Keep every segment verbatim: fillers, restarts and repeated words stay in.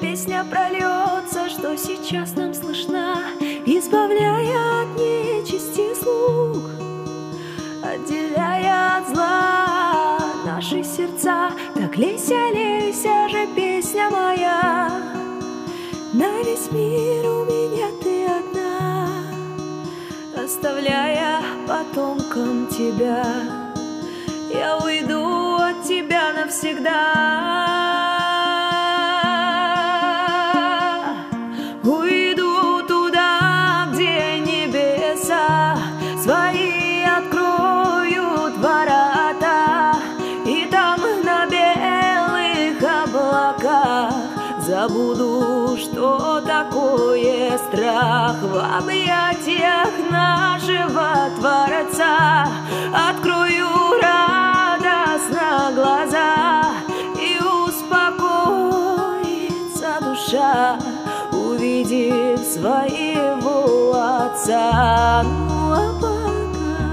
песня прольется, что сейчас нам слышна, избавляя от нечисти слуг, отделяя от зла наши сердца. Так лейся, лейся же, песня моя, на весь мир у меня ты одна, оставляя потомкам тебя. Я уйду от тебя навсегда. Уйду туда, где небеса свои откроют ворота, и там на белых облаках забуду, что такое страх. В объятиях нашего Творца открою радостно глаза, и успокоится душа, увидев своего Отца. Ну а пока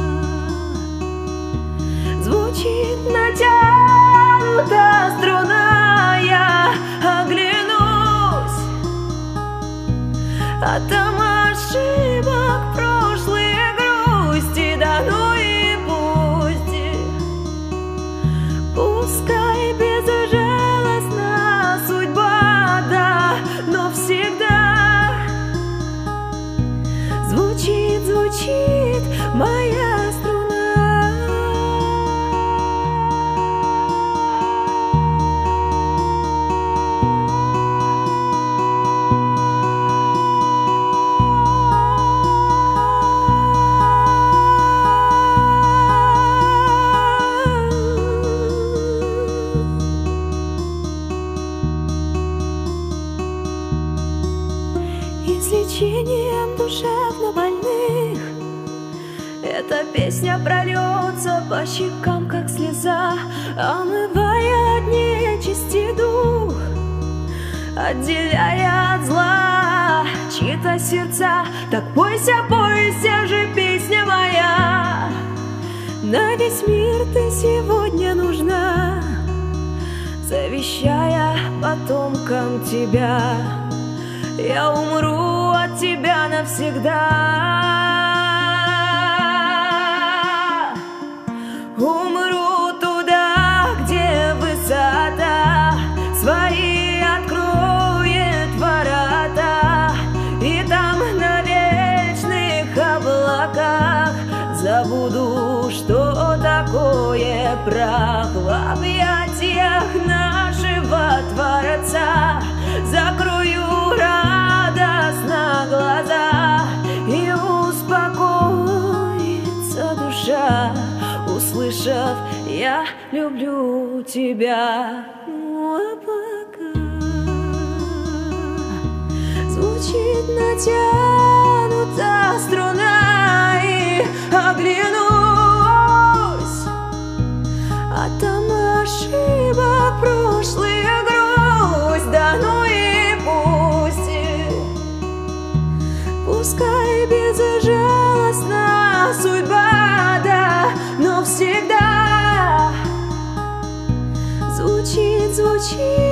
звучит натянута струна, я оглянусь, а там ошибок прошлой грусти, да ну и пусть. Пускай безжалостна судьба, да, но всегда звучит, звучит моя струна. Излечением душевно больных эта песня прольется по щекам, как слеза, омывая от нечисти дух, отделяя от зла чьи-то сердца. Так пойся, пойся же, песня моя, на весь мир ты сегодня нужна, завещая потомкам тебя. Я умру от тебя навсегда. Умру туда, где высота свои откроет ворота, и там на вечных облаках забуду, что такое прах. В объятиях нашего Творца закрою радостно глаза, и успокоится душа, услышав: я люблю тебя. Ну а пока звучит натянута струна, и оглянусь, а там ошибок прошлый грусть, да ну и пусть. Пускай безжалостна судьба, да, но всегда звучит, звучит